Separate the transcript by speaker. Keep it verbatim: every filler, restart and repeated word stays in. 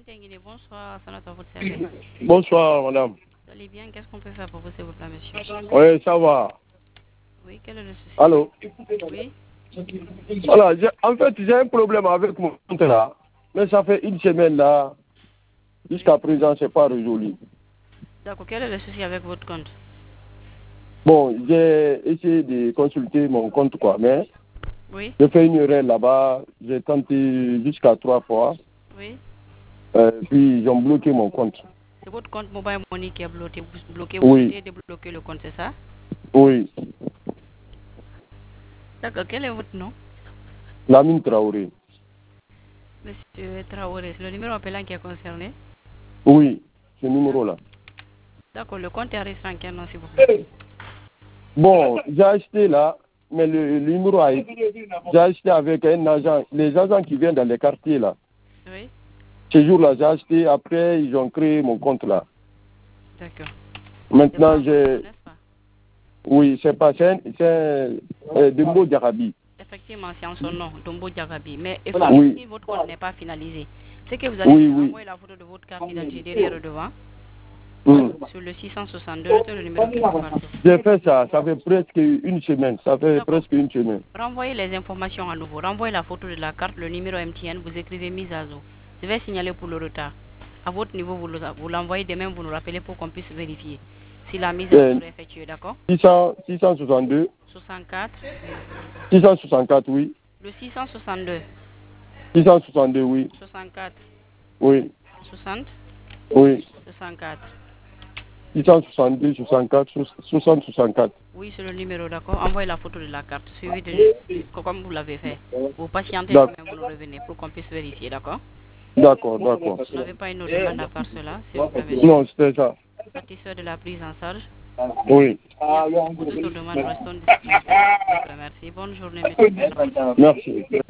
Speaker 1: Madame Tenguine, bonsoir, ça à votre service.
Speaker 2: Bonsoir, madame.
Speaker 1: Vous allez bien? Qu'est-ce qu'on peut faire pour vous, s'il vous plaît, monsieur?
Speaker 2: Oui, ça va.
Speaker 1: Oui, quel est le souci?
Speaker 2: Allô?
Speaker 1: Oui.
Speaker 2: Voilà, en fait, j'ai un problème avec mon compte là. Mais ça fait une semaine là. Jusqu'à présent, c'est pas résolu.
Speaker 1: D'accord, quel est le souci avec votre compte?
Speaker 2: Bon, j'ai essayé de consulter mon compte quoi, mais
Speaker 1: oui.
Speaker 2: j'ai fait une erreur là-bas. J'ai tenté jusqu'à trois fois.
Speaker 1: Oui.
Speaker 2: Euh, puis ils ont bloqué mon compte.
Speaker 1: C'est votre compte Mobile Money qui a bloqué, bloqué vous
Speaker 2: Oui.
Speaker 1: souhaitez débloquer le compte, c'est ça?
Speaker 2: Oui.
Speaker 1: D'accord, quel est votre nom?
Speaker 2: Lamine Traoré.
Speaker 1: Monsieur Traoré, c'est le numéro appelant qui est concerné?
Speaker 2: Oui, ce numéro-là.
Speaker 1: D'accord, le compte est enregistré en quel nom, s'il vous plaît?
Speaker 2: Bon, j'ai acheté là, mais le, le numéro a été... J'ai acheté avec un agent, les agents qui viennent dans les quartiers là.
Speaker 1: Oui.
Speaker 2: Ce jour-là, j'ai acheté, après ils ont créé mon compte là.
Speaker 1: D'accord.
Speaker 2: Maintenant, j'ai...
Speaker 1: N'est-ce pas?
Speaker 2: Oui, c'est pas, c'est un, c'est un Dembo Diarabi.
Speaker 1: Effectivement, c'est en son nom, Dombo Diarabi. Mais
Speaker 2: Oui.
Speaker 1: si votre compte n'est pas finalisé, c'est que vous allez
Speaker 2: Oui, oui.
Speaker 1: envoyer la photo de votre carte d'identité derrière et devant.
Speaker 2: Mm.
Speaker 1: Sur le six cent soixante-deux, c'est le numéro qui vous parle.
Speaker 2: J'ai fait ça, ça fait presque une semaine. Ça fait presque une semaine.
Speaker 1: Renvoyez les informations à nouveau. Renvoyez la photo de la carte, le numéro M T N, vous écrivez mise à jour. Je vais signaler pour le retard. À votre niveau, vous l'envoyez de même, vous nous rappelez pour qu'on puisse vérifier si la mise à jour est effectuée, d'accord?
Speaker 2: six cents, six cent soixante-deux.
Speaker 1: soixante-quatre.
Speaker 2: six cent soixante-quatre, oui.
Speaker 1: Le six cent soixante-deux.
Speaker 2: six cent soixante-deux, oui.
Speaker 1: soixante-quatre.
Speaker 2: Oui.
Speaker 1: soixante.
Speaker 2: Oui.
Speaker 1: soixante-quatre.
Speaker 2: six cent soixante-deux, soixante-quatre, soixante, soixante-quatre.
Speaker 1: Oui, c'est le numéro, d'accord. Envoyez la photo de la carte, suivi de comme vous l'avez fait. Vous patientez, quand même, vous nous revenez pour qu'on puisse vérifier, d'accord?
Speaker 2: D'accord, d'accord.
Speaker 1: Vous n'avez pas une autre demande à part cela, s'il vous plaît, monsieur?
Speaker 2: Non, c'était ça.
Speaker 1: Satisfait de la prise en charge?
Speaker 2: Oui.
Speaker 1: Pour toute autre demande, restons disponibles. Merci. Bonne journée, monsieur.
Speaker 2: Merci.